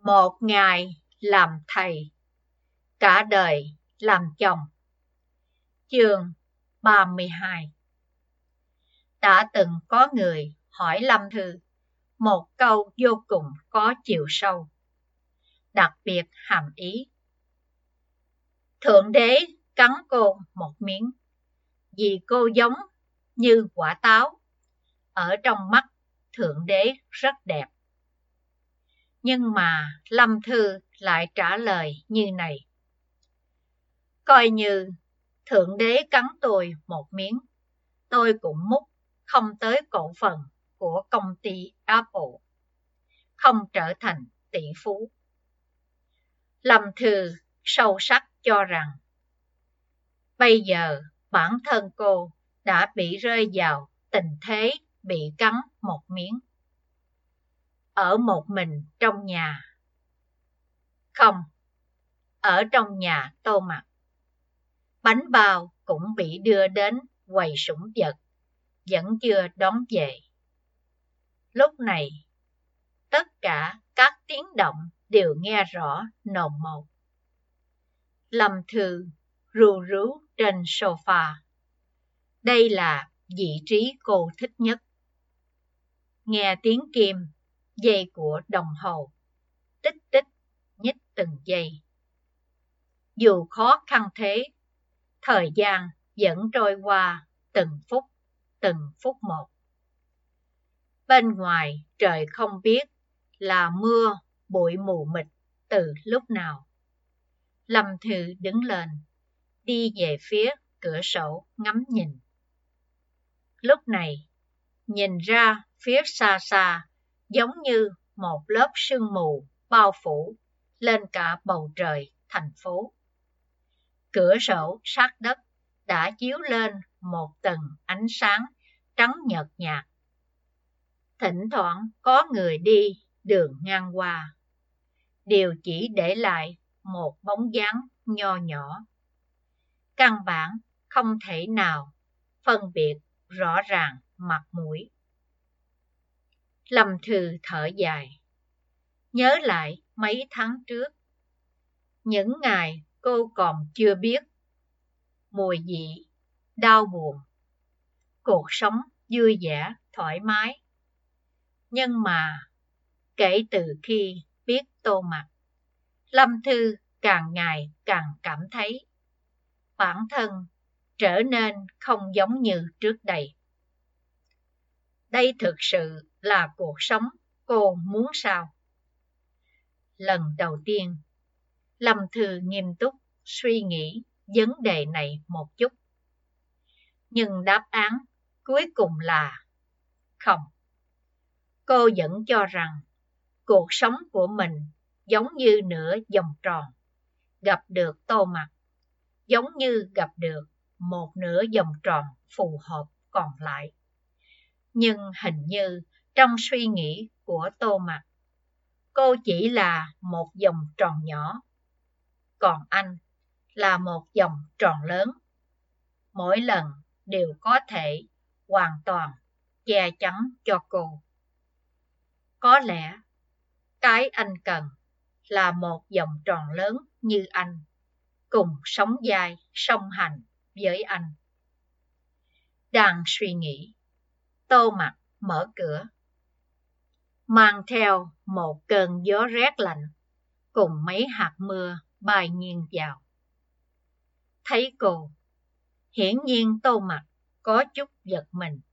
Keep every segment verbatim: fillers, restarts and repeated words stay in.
Một ngày làm thầy, cả đời làm chồng. Chương ba mươi hai. Đã từng có người hỏi Lâm Thư một câu vô cùng có chiều sâu, đặc biệt hàm ý. Thượng đế cắn cô một miếng, vì cô giống như quả táo, ở trong mắt Thượng đế rất đẹp. Nhưng mà Lâm Thư lại trả lời như này: coi như Thượng đế cắn tôi một miếng, tôi cũng múc không tới cổ phần của công ty Apple, không trở thành tỷ phú. Lâm Thư sâu sắc cho rằng bây giờ bản thân cô đã bị rơi vào tình thế bị cắn một miếng. Ở một mình trong nhà. Không, ở trong nhà Tô Mặc. Bánh bao cũng bị đưa đến quầy sủng vật, vẫn chưa đón về. Lúc này, tất cả các tiếng động đều nghe rõ nồn một. Lâm Thư ru rú trên sofa. Đây là vị trí cô thích nhất. Nghe tiếng kim, dây của đồng hồ, tích tích, nhích từng giây. Dù khó khăn thế, thời gian vẫn trôi qua từng phút, từng phút một. Bên ngoài trời không biết là mưa, bụi mù mịt từ lúc nào. Lâm Thư đứng lên, đi về phía cửa sổ ngắm nhìn. Lúc này, nhìn ra phía xa xa giống như một lớp sương mù bao phủ lên cả bầu trời thành phố. Cửa sổ sát đất đã chiếu lên một tầng ánh sáng trắng nhợt nhạt. Thỉnh thoảng có người đi đường ngang qua, đều chỉ để lại một bóng dáng nho nhỏ. Căn bản không thể nào phân biệt rõ ràng mặt mũi. Lâm Thư thở dài, nhớ lại mấy tháng trước, những ngày cô còn chưa biết mùi vị đau buồn, cuộc sống vui vẻ thoải mái. Nhưng mà kể từ khi biết Tô Mặc, Lâm Thư càng ngày càng cảm thấy bản thân trở nên không giống như trước đây. Đây thực sự là cuộc sống cô muốn sao? Lần đầu tiên, Lâm Thư nghiêm túc suy nghĩ vấn đề này một chút. Nhưng đáp án cuối cùng là không. Cô vẫn cho rằng cuộc sống của mình giống như nửa vòng tròn, gặp được Tô Mặc, giống như gặp được một nửa vòng tròn phù hợp còn lại. Nhưng hình như trong suy nghĩ của Tô Mặc, cô chỉ là một vòng tròn nhỏ, còn anh là một vòng tròn lớn. Mỗi lần đều có thể hoàn toàn che chắn cho cô. Có lẽ cái anh cần là một vòng tròn lớn như anh, cùng sống vai song hành với anh. Đang suy nghĩ, Tô Mặc mở cửa, mang theo một cơn gió rét lạnh cùng mấy hạt mưa bay nghiêng vào. Thấy cô, hiển nhiên Tô Mặc có chút giật mình.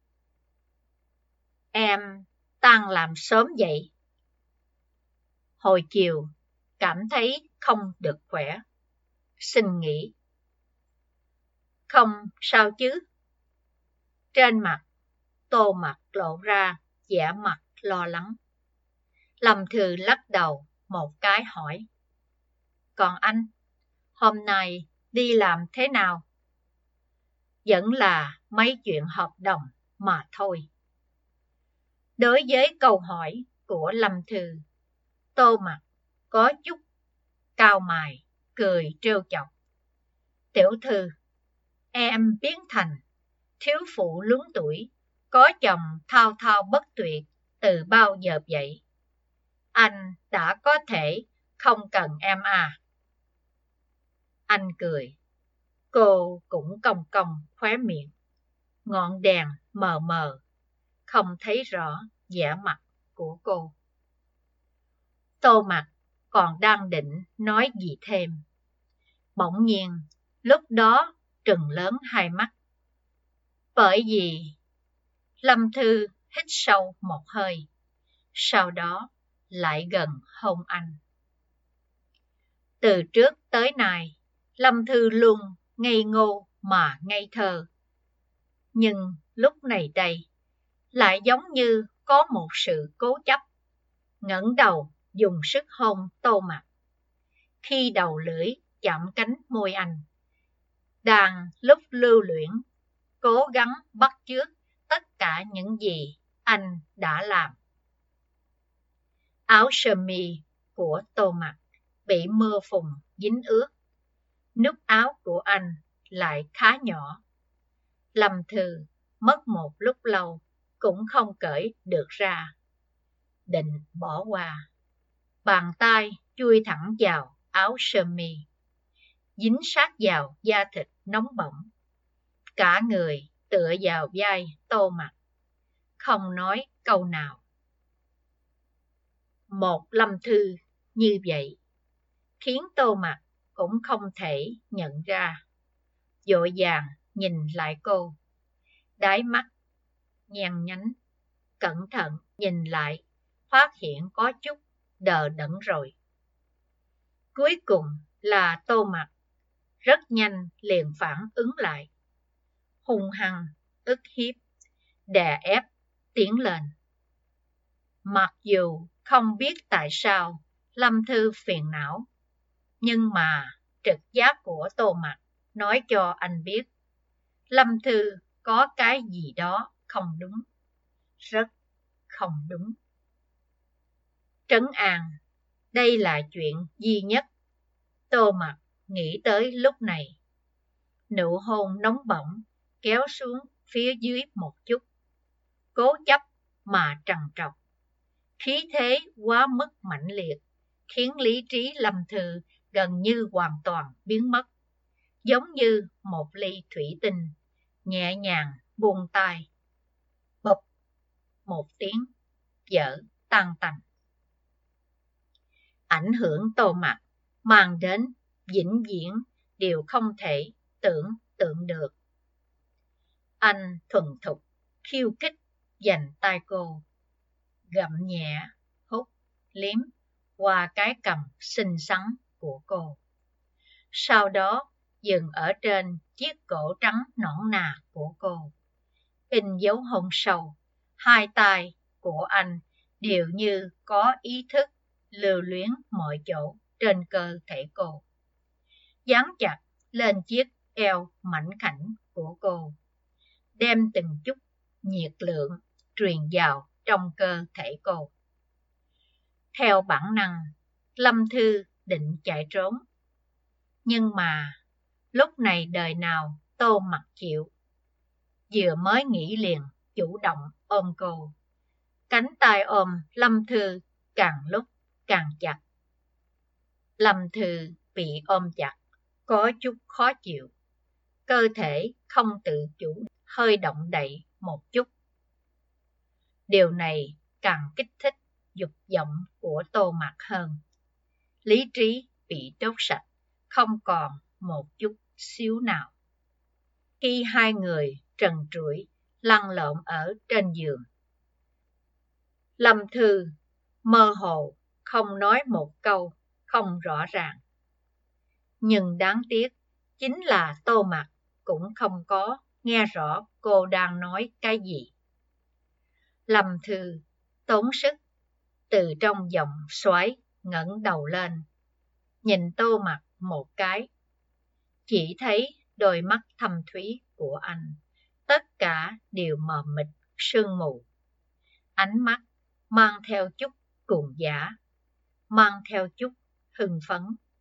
Em tan làm sớm vậy? Hồi chiều cảm thấy không được khỏe, xin nghỉ. Không sao chứ? Trên mặt Tô Mặc lộ ra vẻ mặt lo lắng. Lâm Thư lắc đầu một cái hỏi: còn anh, hôm nay đi làm thế nào? Vẫn là mấy chuyện hợp đồng mà thôi. Đối với câu hỏi của Lâm Thư, Tô Mặc có chút cau mày, cười trêu chọc. Tiểu Thư, em biến thành thiếu phụ luống tuổi, có chồng thao thao bất tuyệt từ bao giờ vậy? anh đã có thể không cần em à. Anh cười. Cô cũng cong cong khóe miệng. Ngọn đèn mờ mờ, không thấy rõ vẻ mặt của cô. Tô Mặc còn đang định nói gì thêm. Bỗng nhiên, lúc đó trừng lớn hai mắt. Bởi vì Lâm Thư hít sâu một hơi, sau đó lại gần hôn anh. Từ trước tới nay, Lâm Thư luôn ngây ngô mà ngây thơ. Nhưng lúc này đây, lại giống như có một sự cố chấp. Ngẩng đầu dùng sức hôn Tô Mặc. Khi đầu lưỡi chạm cánh môi anh, đang lúc lưu luyến, cố gắng bắt chước tất cả những gì anh đã làm. Áo sơ mi của Tô Mặc bị mưa phùn dính ướt. Nút áo của anh lại khá nhỏ. Lâm Thư mất một lúc lâu cũng không cởi được ra. Định bỏ qua. Bàn tay chui thẳng vào áo sơ mi, dính sát vào da thịt nóng bỏng. Cả người tựa vào vai Tô Mặc, không nói câu nào. Một Lâm Thư như vậy khiến Tô Mặc cũng không thể nhận ra. Vội vàng nhìn lại cô, đáy mắt nhen nhánh, cẩn thận nhìn lại, phát hiện có chút đờ đẫn rồi. Cuối cùng là Tô Mặc rất nhanh liền phản ứng lại, hung hăng, ức hiếp, đè ép tiến lên. Mặc dù không biết tại sao Lâm Thư phiền não, nhưng mà trực giác của Tô Mặc nói cho anh biết Lâm Thư có cái gì đó không đúng, rất không đúng. Trấn an, đây là chuyện duy nhất Tô Mặc nghĩ tới lúc này. Nụ hôn nóng bỏng kéo xuống phía dưới một chút, cố chấp mà trằn trọc. Khí thế quá mức mãnh liệt, khiến lý trí Lâm Thư gần như hoàn toàn biến mất. Giống như một ly thủy tinh, nhẹ nhàng buông tay. Bụp, một tiếng, vỡ tan tành. Ảnh hưởng Tô Mặc mang đến vĩnh viễn đều không thể tưởng tượng được. Anh thuần thục, khiêu khích giành tay cô, gặm nhẹ, hút, liếm qua cái cằm xinh xắn của cô. Sau đó dừng ở trên chiếc cổ trắng nõn nà của cô. In dấu hôn sâu, hai tay của anh đều như có ý thức lưu luyến mọi chỗ trên cơ thể cô. Dán chặt lên chiếc eo mảnh khảnh của cô, đem từng chút nhiệt lượng truyền vào trong cơ thể cô. Theo bản năng, Lâm Thư định chạy trốn. Nhưng mà lúc này đời nào Tô Mặc chịu. Vừa mới nghĩ liền chủ động ôm cô. Cánh tay ôm Lâm Thư càng lúc càng chặt. Lâm Thư bị ôm chặt, có chút khó chịu. Cơ thể không tự chủ hơi động đậy một chút. Điều này càng kích thích dục vọng của Tô Mặc hơn. Lý trí bị đốt sạch, không còn một chút xíu nào. Khi hai người trần trụi lăn lộn ở trên giường, Lâm Thư mơ hồ không nói một câu không rõ ràng. Nhưng đáng tiếc chính là Tô Mặc cũng không có nghe rõ cô đang nói cái gì. Lâm Thư tốn sức từ trong vòng xoáy ngẩng đầu lên, nhìn Tô Mặc một cái. Chỉ thấy đôi mắt thâm thúy của anh, tất cả đều mờ mịt sương mù. Ánh mắt mang theo chút cuồng dã, mang theo chút hưng phấn.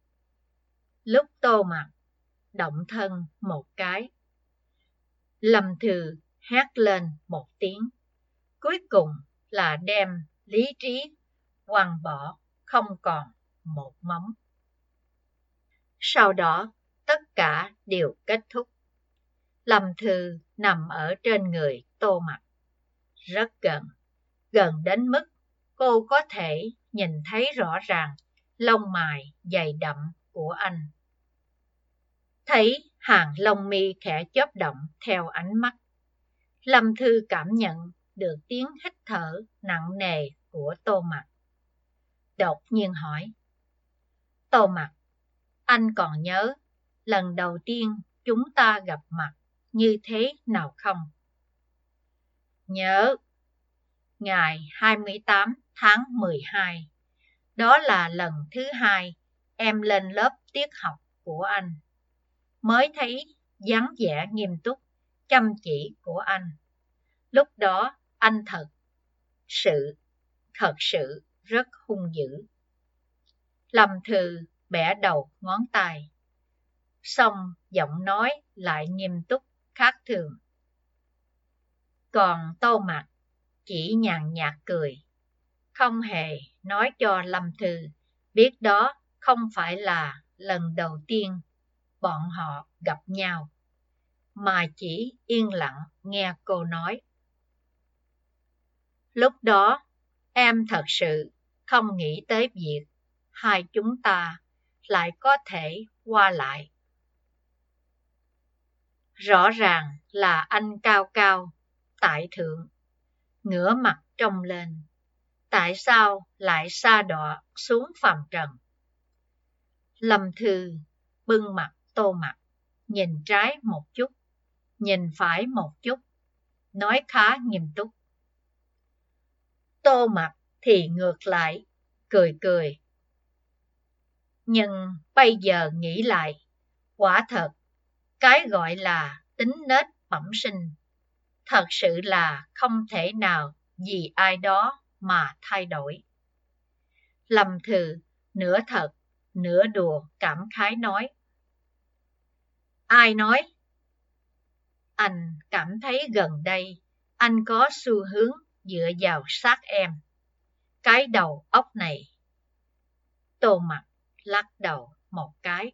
Lúc Tô Mặc động thân một cái, Lâm Thư hét lên một tiếng, cuối cùng là đem lý trí quăng bỏ, không còn một móng. Sau đó, tất cả đều kết thúc. Lâm Thư nằm ở trên người Tô Mặc, rất gần, gần đến mức cô có thể nhìn thấy rõ ràng lông mày dày đậm của anh. Thấy hàng lông mi khẽ chớp động theo ánh mắt, Lâm Thư cảm nhận được tiếng hít thở nặng nề của Tô Mặc. Đột nhiên hỏi, Tô Mặc, anh còn nhớ lần đầu tiên chúng ta gặp mặt như thế nào không? Nhớ. Ngày hai mươi tám tháng mười hai, đó là lần thứ hai em lên lớp tiết học của anh. Mới thấy dáng vẻ nghiêm túc, chăm chỉ của anh. Lúc đó anh thật sự, thật sự rất hung dữ. Lâm Thư bẻ đầu ngón tay, xong giọng nói lại nghiêm túc khác thường. Còn Tô Mặc chỉ nhàn nhạt cười, không hề nói cho Lâm Thư biết đó không phải là lần đầu tiên bọn họ gặp nhau, mà chỉ yên lặng nghe cô nói. Lúc đó, em thật sự không nghĩ tới việc hai chúng ta lại có thể qua lại. Rõ ràng là anh cao cao, tại thượng, ngửa mặt trông lên. Tại sao lại sa đọa xuống phàm trần? Lâm Thư bưng mặt Tô Mặc, nhìn trái một chút, nhìn phải một chút, nói khá nghiêm túc. Tô Mặc thì ngược lại, cười cười. Nhưng bây giờ nghĩ lại, quả thật, cái gọi là tính nết bẩm sinh, thật sự là không thể nào vì ai đó mà thay đổi. Lâm Thư nửa thật, nửa đùa cảm khái nói. Ai nói? Anh cảm thấy gần đây, anh có xu hướng dựa vào sát em. Cái đầu óc này. Tô Mặc lắc đầu một cái.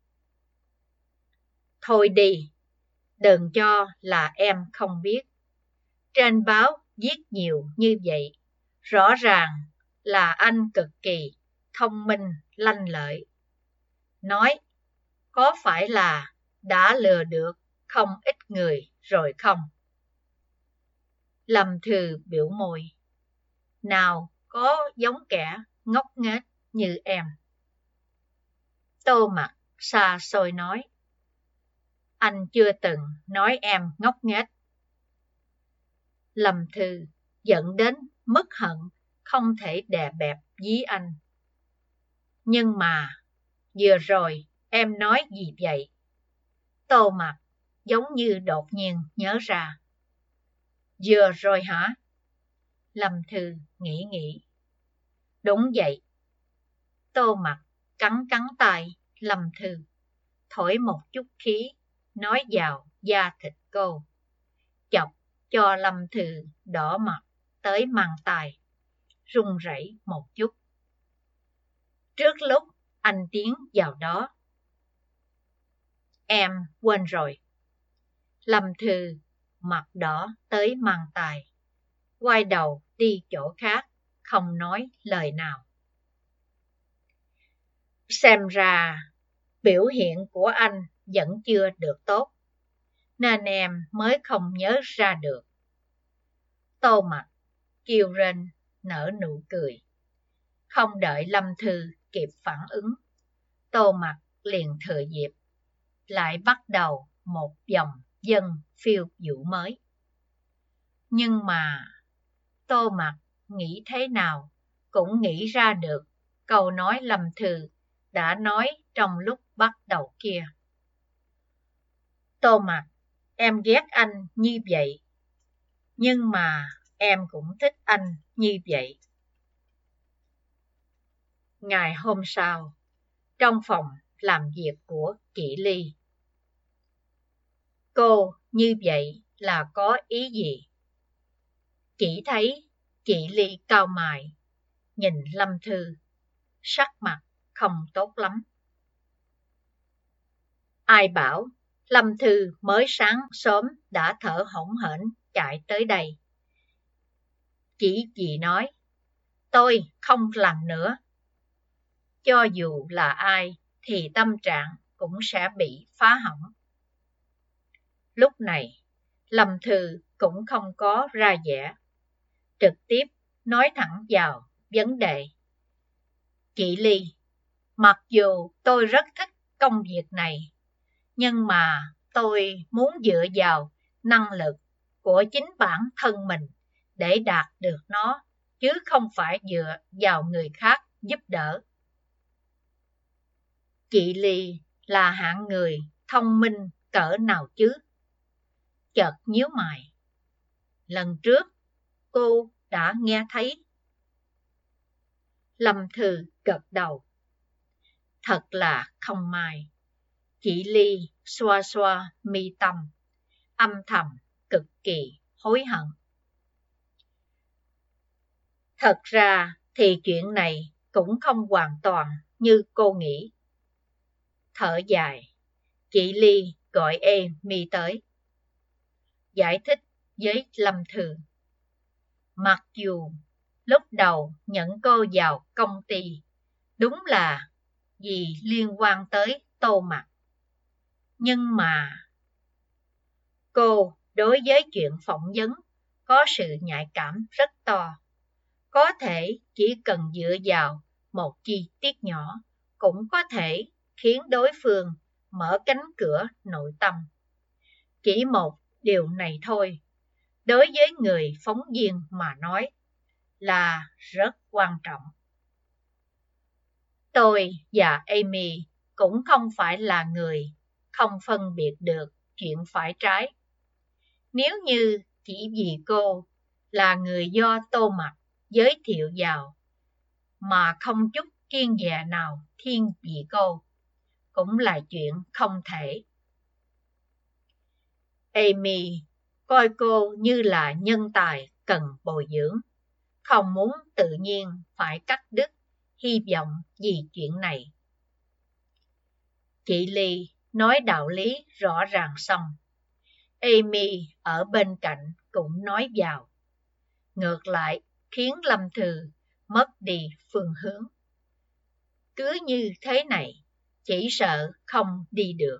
Thôi đi, đừng cho là em không biết. Trên báo viết nhiều như vậy, rõ ràng là anh cực kỳ thông minh, lanh lợi. Nói, có phải là đã lừa được không ít người rồi không? Lâm Thư biểu môi. Nào có giống kẻ ngốc nghếch như em. Tô Mặc xa xôi nói. Anh chưa từng nói em ngốc nghếch. Lâm Thư giận đến mức hận không thể đè bẹp dí anh. Nhưng mà vừa rồi em nói gì vậy? Tô Mặc giống như đột nhiên nhớ ra. Vừa rồi hả? Lâm Thư nghĩ nghĩ. Đúng vậy. Tô Mặc cắn cắn tay Lâm Thư, thổi một chút khí, nói vào da thịt cô, chọc cho Lâm Thư đỏ mặt tới mang tai, run rẩy một chút. Trước lúc anh tiến vào đó. Em quên rồi. Lâm Thư mặt đỏ tới mang tai, quay đầu đi chỗ khác, không nói lời nào. Xem ra biểu hiện của anh vẫn chưa được tốt, nên em mới không nhớ ra được. Tô Mặc kêu rên nở nụ cười. Không đợi Lâm Thư kịp phản ứng, Tô Mặc liền thừa dịp, lại bắt đầu một dòng dân phiêu vũ mới. Nhưng mà Tô Mặc nghĩ thế nào cũng nghĩ ra được câu nói Lâm Thư đã nói trong lúc bắt đầu kia. Tô Mặc, em ghét anh như vậy, nhưng mà em cũng thích anh như vậy. Ngày hôm sau, trong phòng làm việc của chị Ly. Cô như vậy là có ý gì? Chỉ thấy chị Ly cau mày, nhìn Lâm Thư, sắc mặt không tốt lắm. Ai bảo Lâm Thư mới sáng sớm đã thở hổn hển chạy tới đây. Chỉ vì nói, tôi không làm nữa. Cho dù là ai thì tâm trạng cũng sẽ bị phá hỏng. Lúc này, Lâm Thư cũng không có ra vẻ, trực tiếp nói thẳng vào vấn đề. Chị Ly, mặc dù tôi rất thích công việc này, nhưng mà tôi muốn dựa vào năng lực của chính bản thân mình để đạt được nó, chứ không phải dựa vào người khác giúp đỡ. Chị Ly là hạng người thông minh cỡ nào chứ? Chợt nhíu mày. Lần trước, cô đã nghe thấy. Lâm Thư gật đầu. Thật là không may. Chị Ly xoa xoa mi tâm, âm thầm cực kỳ hối hận. Thật ra thì chuyện này cũng không hoàn toàn như cô nghĩ. Thở dài, chị Ly gọi Amy tới, giải thích với Lâm Thư. Mặc dù lúc đầu nhận cô vào công ty đúng là vì liên quan tới Tô Mặc, nhưng mà cô đối với chuyện phỏng vấn có sự nhạy cảm rất to. Có thể chỉ cần dựa vào một chi tiết nhỏ cũng có thể khiến đối phương mở cánh cửa nội tâm. Chỉ một điều này thôi, đối với người phóng viên mà nói là rất quan trọng. Tôi và Amy cũng không phải là người không phân biệt được chuyện phải trái. Nếu như chỉ vì cô là người do Tô Mặc giới thiệu vào mà không chút kiêng dè nào thiên vị cô, cũng là chuyện không thể. Amy coi cô như là nhân tài cần bồi dưỡng, không muốn tự nhiên phải cắt đứt hy vọng vì chuyện này. Chị Ly nói đạo lý rõ ràng xong, Amy ở bên cạnh cũng nói vào, ngược lại khiến Lâm Thư mất đi phương hướng. Cứ như thế này, chỉ sợ không đi được.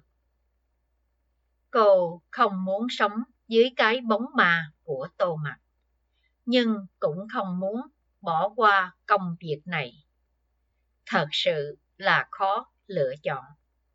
Cô không muốn sống dưới cái bóng ma của Tô Mặc, nhưng cũng không muốn bỏ qua công việc này. Thật sự là khó lựa chọn.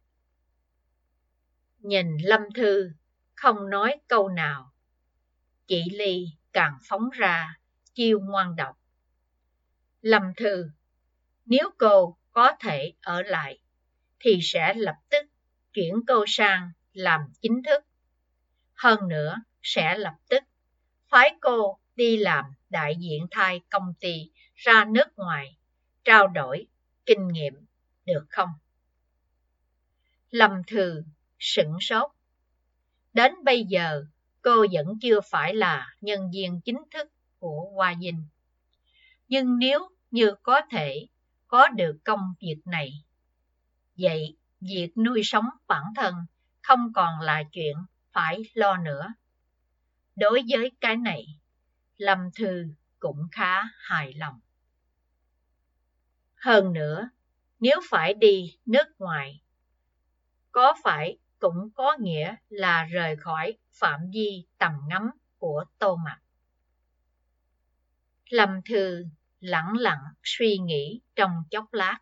Nhìn Lâm Thư không nói câu nào, chị Ly càng phóng ra chiêu ngoan độc. Lâm Thư, nếu cô có thể ở lại thì sẽ lập tức chuyển cô sang làm chính thức. Hơn nữa sẽ lập tức phái cô đi làm đại diện thay công ty ra nước ngoài, trao đổi kinh nghiệm, được không? Lâm Thư sửng sốt. Đến bây giờ, cô vẫn chưa phải là nhân viên chính thức của Hoa Dinh. Nhưng nếu như có thể có được công việc này, vậy việc nuôi sống bản thân không còn là chuyện phải lo nữa. Đối với cái này, Lâm Thư cũng khá hài lòng. Hơn nữa, nếu phải đi nước ngoài, có phải cũng có nghĩa là rời khỏi phạm vi tầm ngắm của Tô Mặc. Lâm Thư lẳng lặng suy nghĩ trong chốc lát.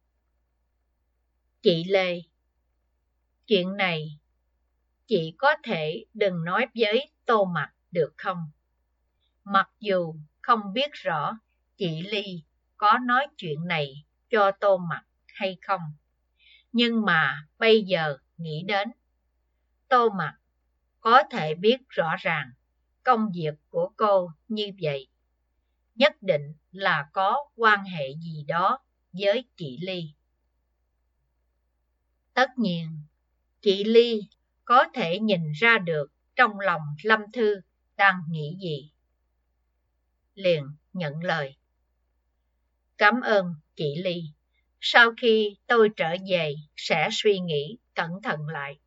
Chị Lê, chuyện này chị có thể đừng nói với Tô Mặc được không? Mặc dù không biết rõ chị Ly có nói chuyện này cho Tô Mặc hay không, nhưng mà bây giờ nghĩ đến, Tô Mặc có thể biết rõ ràng công việc của cô như vậy, nhất định là có quan hệ gì đó với chị Ly. Tất nhiên, chị Ly có thể nhìn ra được trong lòng Lâm Thư đang nghĩ gì. Liền nhận lời. Cảm ơn chị Ly. Sau khi tôi trở về sẽ suy nghĩ cẩn thận lại.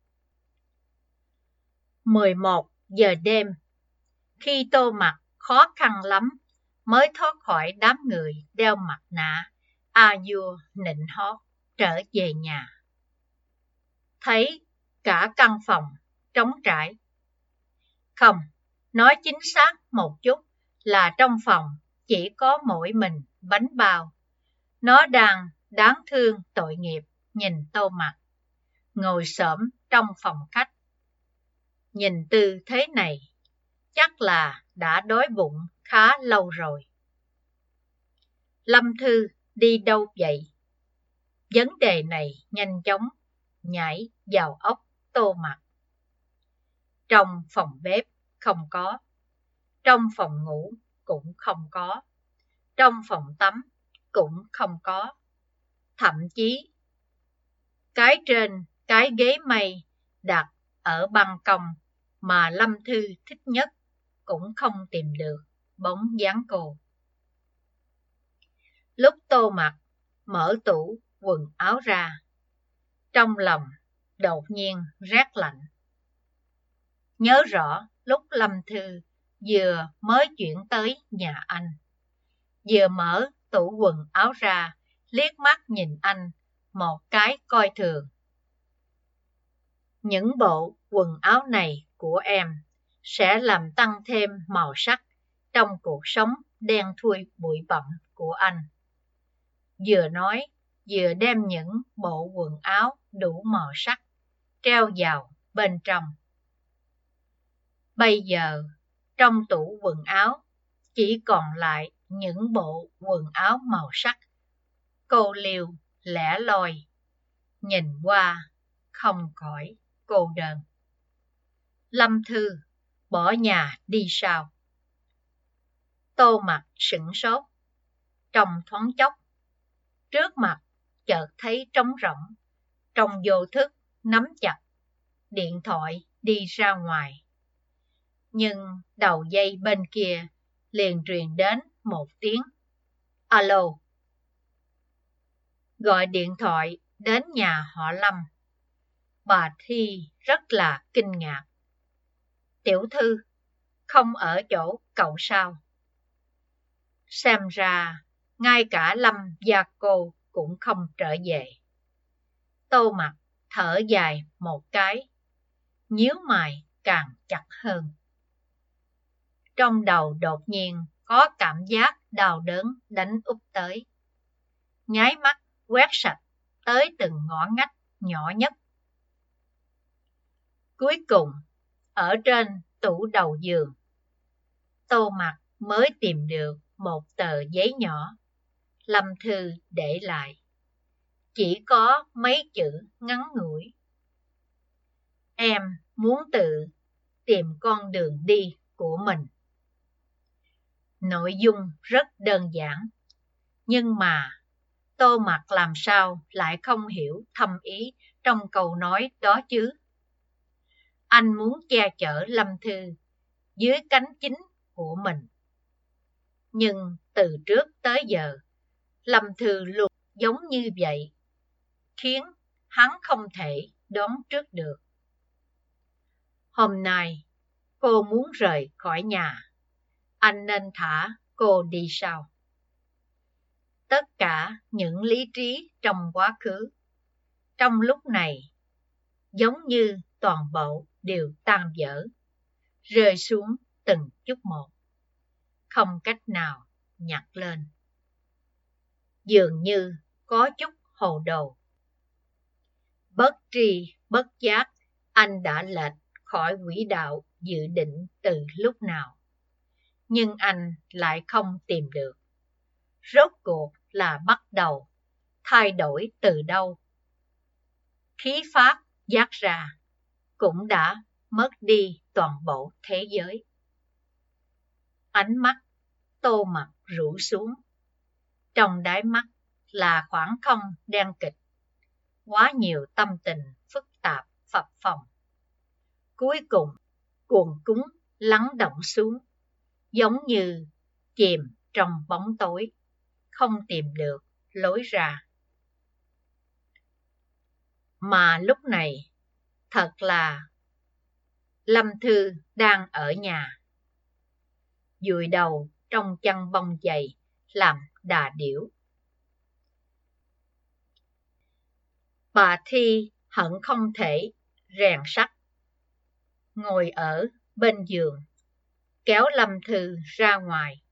mười một giờ đêm, khi Tô Mặc khó khăn lắm mới thoát khỏi đám người đeo mặt nạ a vua nịnh hót trở về nhà. Thấy cả căn phòng trống trải. Không, nói chính xác một chút là trong phòng chỉ có mỗi mình bánh bao. Nó đang đáng thương tội nghiệp nhìn Tô Mặc, ngồi xổm trong phòng khách. Nhìn tư thế này, chắc là đã đói bụng khá lâu rồi. Lâm Thư đi đâu vậy? Vấn đề này nhanh chóng nhảy vào óc Tô Mặc. Trong phòng bếp không có, trong phòng ngủ cũng không có, trong phòng tắm cũng không có, thậm chí cái trên cái ghế mây đặt ở ban công mà Lâm Thư thích nhất cũng không tìm được bóng dáng cô. Lúc Tô Mặc mở tủ quần áo ra, trong lòng đột nhiên rét lạnh. Nhớ rõ lúc Lâm Thư vừa mới chuyển tới nhà anh, vừa mở tủ quần áo ra, liếc mắt nhìn anh một cái coi thường. Những bộ quần áo này của em sẽ làm tăng thêm màu sắc trong cuộc sống đen thui bụi bặm của anh. Vừa nói, vừa đem những bộ quần áo đủ màu sắc treo vào bên trong. Bây giờ, trong tủ quần áo chỉ còn lại những bộ quần áo màu sắc cô liêu lẻ loi, nhìn qua không khỏi cô đơn. Lâm Thư bỏ nhà đi sao? Tô Mặc sửng sốt. Trong thoáng chốc, trước mặt chợt thấy trống rỗng, trong vô thức nắm chặt điện thoại đi ra ngoài. Nhưng đầu dây bên kia liền truyền đến một tiếng alo. Gọi điện thoại đến nhà họ Lâm. Bà Thi rất là kinh ngạc. Tiểu thư, không ở chỗ cậu sao? Xem ra, ngay cả Lâm và cô cũng không trở về. Tô Mặc thở dài một cái, nhíu mày càng chặt hơn. Trong đầu đột nhiên có cảm giác đau đớn đánh úp tới. Nháy mắt quét sạch tới từng ngõ ngách nhỏ nhất. Cuối cùng, ở trên tủ đầu giường, Tô Mặc mới tìm được một tờ giấy nhỏ Lâm Thư để lại. Chỉ có mấy chữ ngắn ngủi. Em muốn tự tìm con đường đi của mình. Nội dung rất đơn giản, nhưng mà Tô Mặc làm sao lại không hiểu thâm ý trong câu nói đó chứ? Anh muốn che chở Lâm Thư dưới cánh chính của mình. Nhưng từ trước tới giờ, Lâm Thư luôn giống như vậy, khiến hắn không thể đoán trước được. Hôm nay, cô muốn rời khỏi nhà. Anh nên thả cô đi sao? Tất cả những lý trí trong quá khứ, trong lúc này, giống như toàn bộ đều tan vỡ, rơi xuống từng chút một, không cách nào nhặt lên. Dường như có chút hồ đồ. Bất tri bất giác, anh đã lệch khỏi quỹ đạo dự định từ lúc nào. Nhưng anh lại không tìm được. Rốt cuộc là bắt đầu thay đổi từ đâu? Khí pháp giác ra cũng đã mất đi toàn bộ thế giới. Ánh mắt Tô Mặc rũ xuống. Trong đáy mắt là khoảng không đen kịch. Quá nhiều tâm tình phức tạp phập phồng. Cuối cùng cuồng cúng lắng động xuống, giống như chìm trong bóng tối. không tìm được lối ra. Mà lúc này, thật là Lâm Thư đang ở nhà, dụi đầu trong chăn bông dày làm đà điểu. Bà Thi hận không thể rèn sắt, ngồi ở bên giường, kéo Lâm Thư ra ngoài.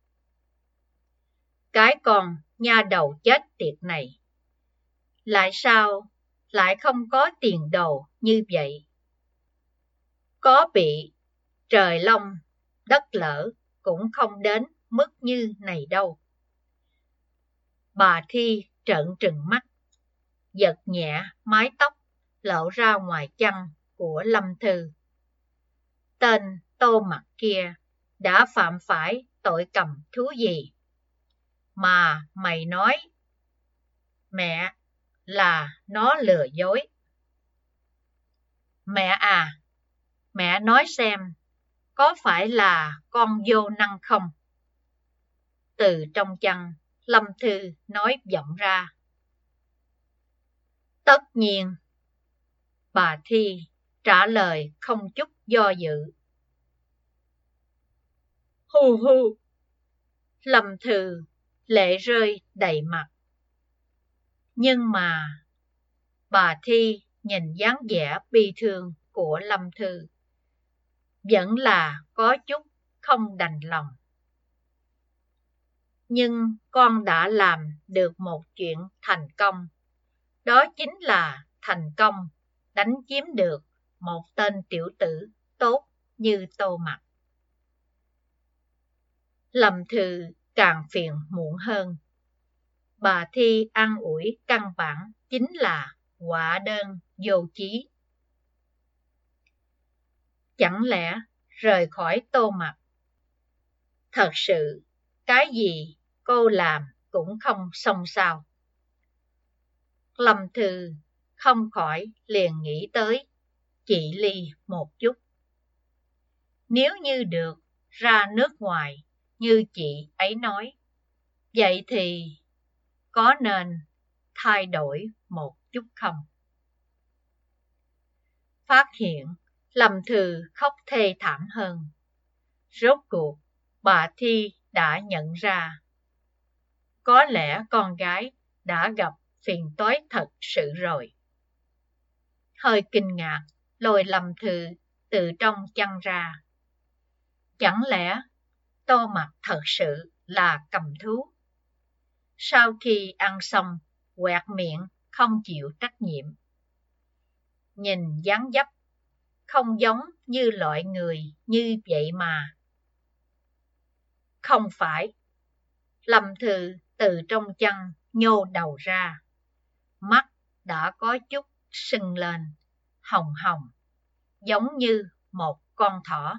Cái con nha đầu chết tiệt này, lại sao lại không có tiền đồ như vậy? Có bị trời long đất lở cũng không đến mức như này đâu. Bà Thi trợn trừng mắt, giật nhẹ mái tóc lộ ra ngoài chăn của Lâm Thư. Tên Tô Mặt kia đã phạm phải tội cầm thú gì mà mày nói mẹ là nó lừa dối? Mẹ à, mẹ nói xem, có phải là con vô năng không? Từ trong chăn, Lâm Thư nói vọng ra. Tất nhiên. Bà Thi trả lời không chút do dự. Hu hu. Lâm Thư lệ rơi đầy mặt. Nhưng mà bà Thi nhìn dáng vẻ bi thương của Lâm Thư, vẫn là có chút không đành lòng. Nhưng con đã làm được một chuyện thành công, đó chính là thành công đánh chiếm được một tên tiểu tử tốt như Tô Mặt. Lâm Thư càng phiền muộn hơn. Bà Thi an ủi căn bản chính là quả đơn vô chí. Chẳng lẽ rời khỏi Tô Mặt, thật sự cái gì cô làm cũng không xong sao? Lâm Thư không khỏi liền nghĩ tới chị Ly một chút. Nếu như được ra nước ngoài như chị ấy nói, vậy thì có nên thay đổi một chút không? Phát hiện Lâm Thư khóc thê thảm hơn. Rốt cuộc bà Thi đã nhận ra, có lẽ con gái đã gặp phiền toái thật sự rồi. Hơi kinh ngạc lôi Lâm Thư từ trong chăn ra. Chẳng lẽ Tô Mặt thật sự là cầm thú? Sau khi ăn xong, quẹt miệng không chịu trách nhiệm. Nhìn dáng dấp không giống như loại người như vậy mà. Không phải. Lâm Thư từ trong chăn nhô đầu ra. Mắt đã có chút sưng lên, hồng hồng, giống như một con thỏ.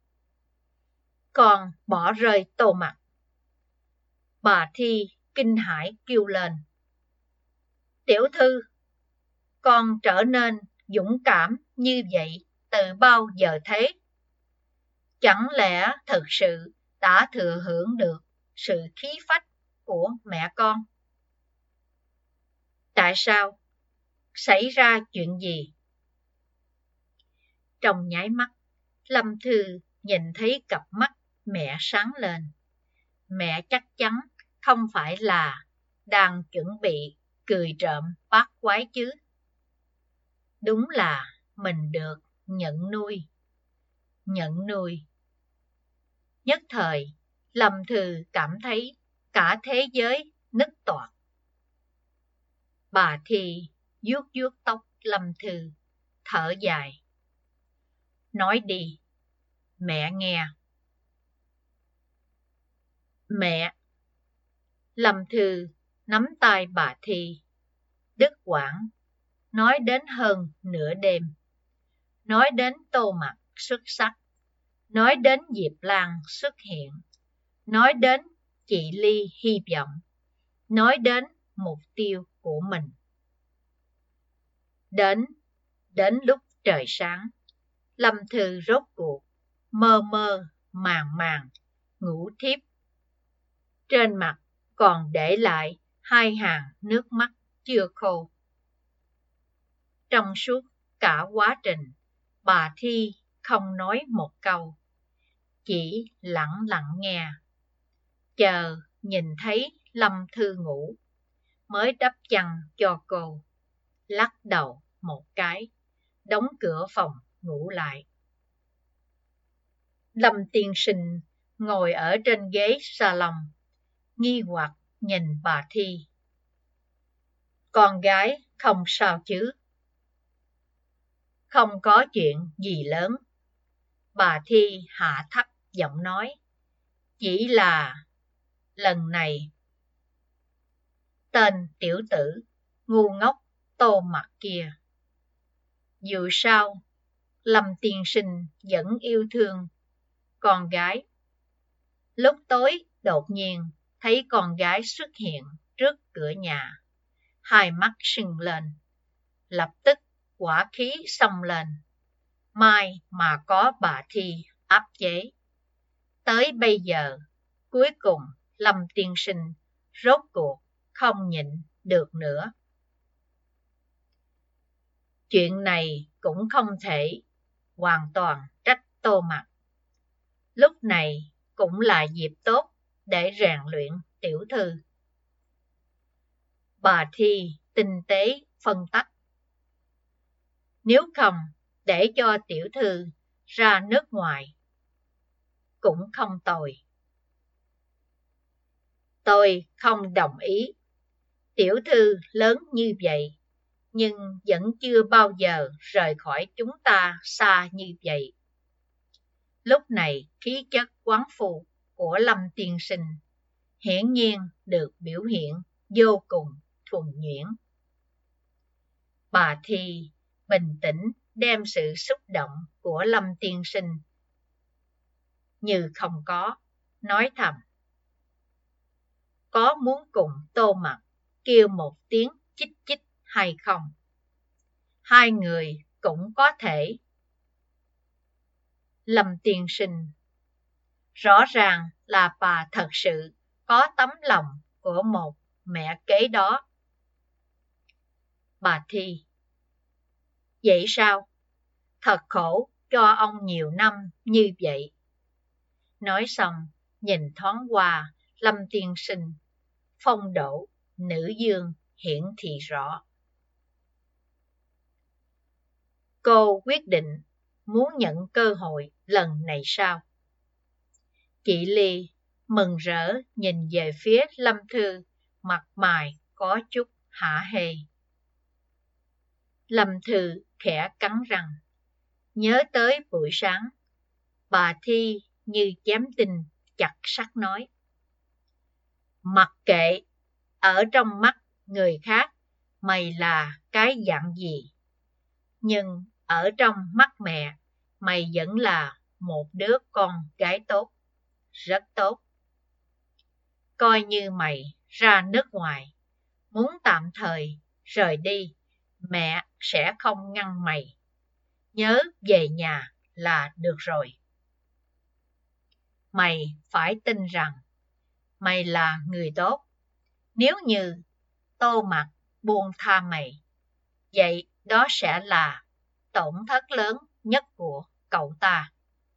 Con bỏ rơi Tô Mặt. Bà Thi kinh hãi kêu lên. Tiểu thư, con trở nên dũng cảm như vậy từ bao giờ thế? Chẳng lẽ thực sự đã thừa hưởng được sự khí phách của mẹ con? Tại sao? Xảy ra chuyện gì? Trong nháy mắt, Lâm Thư nhìn thấy cặp mắt mẹ sáng lên. Mẹ chắc chắn không phải là đang chuẩn bị cười trộm bát quái chứ. Đúng là mình được nhận nuôi. Nhận nuôi. Nhất thời, Lâm Thư cảm thấy cả thế giới nứt toạc. Bà Thi vuốt vuốt tóc Lâm Thư, thở dài. Nói đi, mẹ nghe. Mẹ. Lâm Thư nắm tay bà Thi, đứt quãng, nói đến hơn nửa đêm. Nói đến Tô Mặt xuất sắc, nói đến Diệp Lan xuất hiện, nói đến chị Ly hy vọng, nói đến mục tiêu của mình. Đến, đến lúc trời sáng, Lâm Thư rốt cuộc, mơ mơ, màng màng, ngủ thiếp. Trên mặt còn để lại hai hàng nước mắt chưa khô. Trong suốt cả quá trình, bà Thi không nói một câu, chỉ lặng lặng nghe, chờ nhìn thấy Lâm Thư ngủ, mới đắp chăn cho cô, lắc đầu một cái, đóng cửa phòng ngủ lại. Lâm tiên sinh ngồi ở trên ghế salon, nghi hoặc nhìn bà Thi. Con gái không sao chứ? Không có chuyện gì lớn. Bà Thi hạ thấp giọng nói. Chỉ là lần này tên tiểu tử ngu ngốc tô mặt kia. Dù sao, Lâm tiên sinh vẫn yêu thương con gái. Lúc tối đột nhiên thấy con gái xuất hiện trước cửa nhà, hai mắt sưng lên, lập tức hỏa khí xông lên. Mai mà có bà Thi áp chế. Tới bây giờ, cuối cùng Lâm tiên sinh rốt cuộc không nhịn được nữa. Chuyện này cũng không thể hoàn toàn trách Tô Mặc. Lúc này cũng là dịp tốt để rèn luyện tiểu thư. Bà Thi tinh tế phân tách. Nếu không để cho tiểu thư ra nước ngoài, cũng không tồi. Tôi không đồng ý. Tiểu thư lớn như vậy, nhưng vẫn chưa bao giờ rời khỏi chúng ta xa như vậy. Lúc này khí chất quán phụ của Lâm tiên sinh hiển nhiên được biểu hiện vô cùng thuần nhuyễn. Bà Thi bình tĩnh đem sự xúc động của Lâm tiên sinh như không có, nói thầm. Có muốn cùng Tô Mặc kêu một tiếng chích chích hay không? Hai người cũng có thể. Lâm tiên sinh, rõ ràng là bà thật sự có tấm lòng của một mẹ kế đó. Bà Thi, vậy sao? Thật khổ cho ông nhiều năm như vậy. Nói xong, nhìn thoáng qua Lâm tiên sinh, phong độ nữ dương hiển thị rõ. Cô quyết định muốn nhận cơ hội lần này sao? Chị Ly mừng rỡ nhìn về phía Lâm Thư, mặt mày có chút hả hê. Lâm Thư khẽ cắn răng, nhớ tới buổi sáng, bà Thi như chém đinh chặt sắt nói. Mặc kệ, ở trong mắt người khác, mày là cái dạng gì? Nhưng ở trong mắt mẹ, mày vẫn là một đứa con gái tốt, rất tốt. Coi như mày ra nước ngoài, muốn tạm thời rời đi, mẹ sẽ không ngăn mày. Nhớ về nhà là được rồi. Mày phải tin rằng mày là người tốt. Nếu như Tô Mặc buông tha mày, vậy đó sẽ là tổn thất lớn nhất của cậu ta.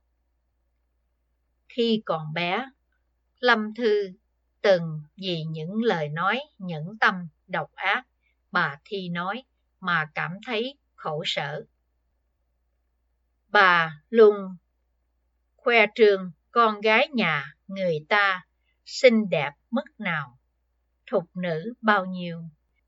Khi còn bé, Lâm Thư từng vì những lời nói nhẫn tâm độc ác bà Thi nói mà cảm thấy khổ sở. Bà luôn khoe trương con gái nhà người ta xinh đẹp mức nào, thục nữ bao nhiêu.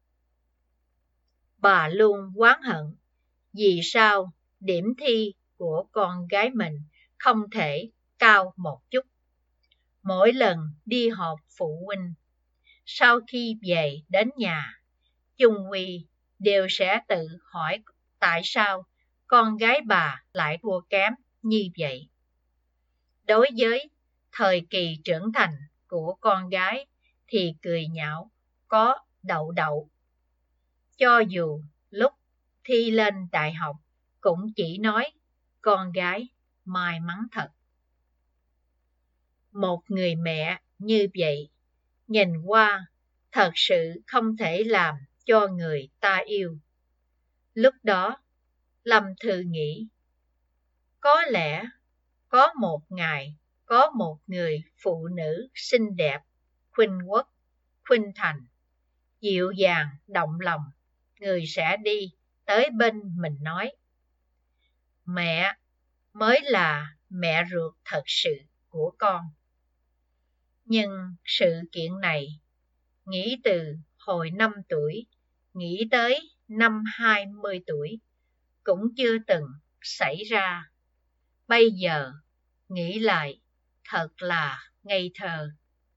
Bà luôn oán hận vì sao điểm thi của con gái mình không thể cao một chút. Mỗi lần đi họp phụ huynh, sau khi về đến nhà, chung quy đều sẽ tự hỏi tại sao con gái bà lại thua kém như vậy. Đối với thời kỳ trưởng thành của con gái thì cười nhạo có đậu đậu. Cho dù lúc thi lên đại học cũng chỉ nói con gái may mắn thật. Một người mẹ như vậy nhìn qua thật sự không thể làm cho người ta yêu. Lúc đó, Lâm Thư nghĩ, có lẽ có một ngày, có một người phụ nữ xinh đẹp, khuynh quốc, khuynh thành, dịu dàng, động lòng, người sẽ đi tới bên mình nói, mẹ mới là mẹ ruột thật sự của con. Nhưng sự kiện này, nghĩ từ hồi năm tuổi, nghĩ tới năm hai mươi tuổi, cũng chưa từng xảy ra. Bây giờ, nghĩ lại, thật là ngây thơ.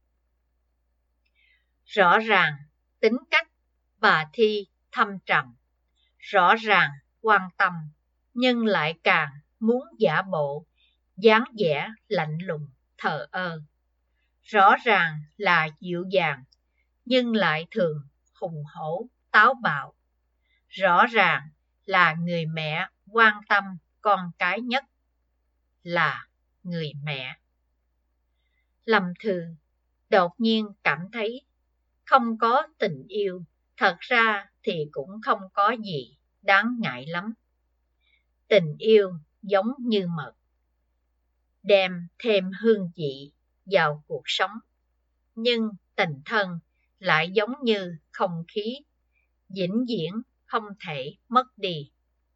Rõ ràng, tính cách bà Thi thâm trầm, rõ ràng quan tâm, nhưng lại càng muốn giả bộ, dáng vẻ lạnh lùng, thờ ơ. Rõ ràng là dịu dàng, nhưng lại thường hùng hổ, táo bạo. Rõ ràng là người mẹ quan tâm con cái nhất, là người mẹ. Lâm Thư đột nhiên cảm thấy không có tình yêu, thật ra thì cũng không có gì đáng ngại lắm. Tình yêu giống như mật, đem thêm hương vị vào cuộc sống. Nhưng tình thân lại giống như không khí, vĩnh viễn không thể mất đi.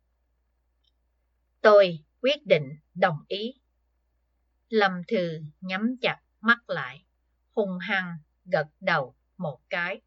Tôi quyết định đồng ý. Lâm Thư nhắm chặt mắt lại, hung hăng gật đầu một cái.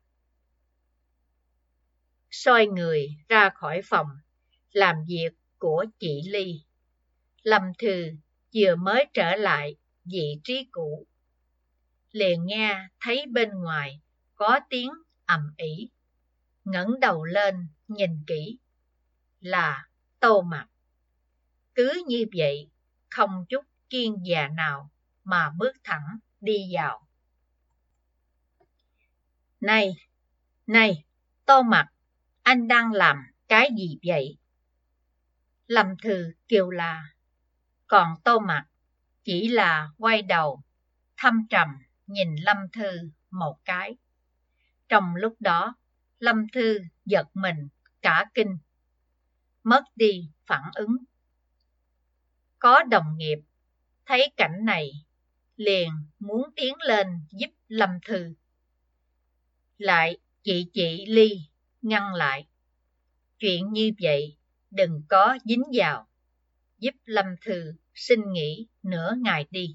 Xoay người ra khỏi phòng làm việc của chị Ly. Lâm Thư vừa mới trở lại vị trí cũ, liền nghe thấy bên ngoài có tiếng ầm ĩ. Ngẩng đầu lên nhìn kỹ, là Tô Mặc. Cứ như vậy, không chút kiêng dè nào mà bước thẳng đi vào. Này, này, Tô Mặc, anh đang làm cái gì vậy? Lâm Thư kêu la. Còn Tô Mặc chỉ là quay đầu, thâm trầm nhìn Lâm Thư một cái. Trong lúc đó, Lâm Thư giật mình, cả kinh, mất đi phản ứng. Có đồng nghiệp thấy cảnh này, liền muốn tiến lên giúp Lâm Thư. Lại chị chị Ly ngăn lại. Chuyện như vậy đừng có dính vào, giúp Lâm Thư xin nghỉ nửa ngày đi.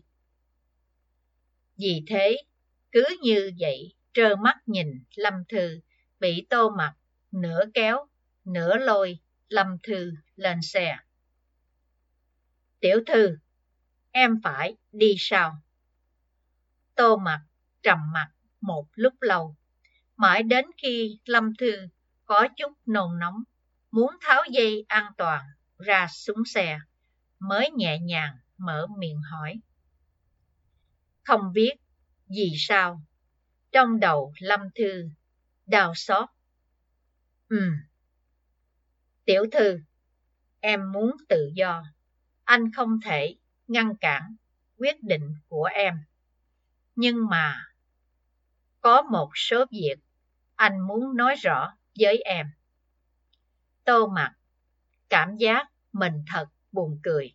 Vì thế, cứ như vậy trơ mắt nhìn Lâm Thư bị Tô Mặc nửa kéo, nửa lôi Lâm Thư lên xe. Tiểu Thư, em phải đi sao? Tô Mặc trầm mặt một lúc lâu, mãi đến khi Lâm Thư có chút nôn nóng, muốn tháo dây an toàn ra xuống xe, mới nhẹ nhàng mở miệng hỏi. Không biết vì sao, trong đầu Lâm Thư đau xót. Ừm. Tiểu Thư, em muốn tự do, anh không thể ngăn cản quyết định của em. Nhưng mà, có một số việc anh muốn nói rõ với em. Tô Mặc cảm giác mình thật buồn cười.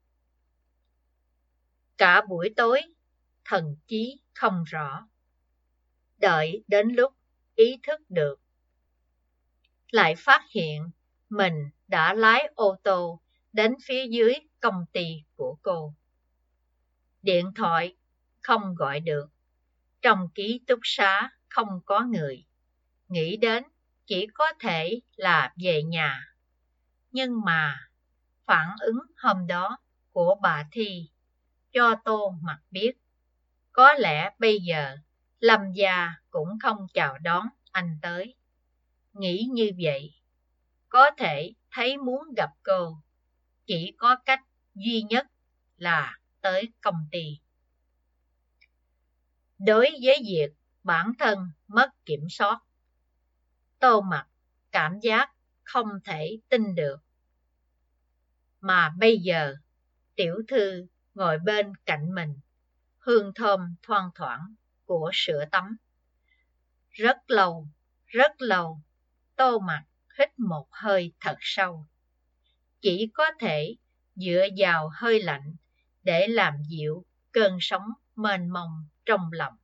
Cả buổi tối, thần trí không rõ. Đợi đến lúc ý thức được, lại phát hiện mình đã lái ô tô đến phía dưới công ty của cô. Điện thoại không gọi được, trong ký túc xá không có người. Nghĩ đến chỉ có thể là về nhà. Nhưng mà phản ứng hôm đó của bà Thi cho Tô Mặc biết, có lẽ bây giờ Lâm gia cũng không chào đón anh tới. Nghĩ như vậy, có thể thấy muốn gặp cô, chỉ có cách duy nhất là tới công ty. Đối với việc bản thân mất kiểm soát, Tô Mặc cảm giác không thể tin được. Mà bây giờ, Tiểu Thư ngồi bên cạnh mình, hương thơm thoang thoảng của sữa tắm, Rất lâu, rất lâu, Tô Mặc hít một hơi thật sâu. Chỉ có thể dựa vào hơi lạnh để làm dịu cơn sóng mênh mông trong lòng.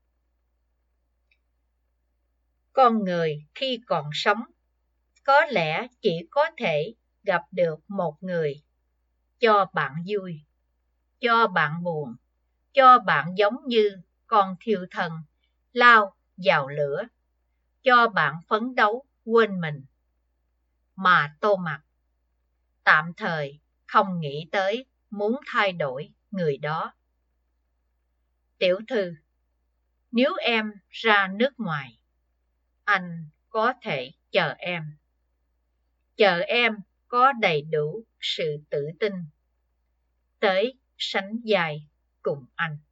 Con người khi còn sống, có lẽ chỉ có thể gặp được một người, cho bạn vui, cho bạn buồn, cho bạn giống như con thiêu thân lao vào lửa, cho bạn phấn đấu quên mình. Mà Tô Mặc tạm thời không nghĩ tới muốn thay đổi người đó. Tiểu thư, nếu em ra nước ngoài, anh có thể chờ em. Chờ em có đầy đủ sự tự tin tới sánh vai cùng anh.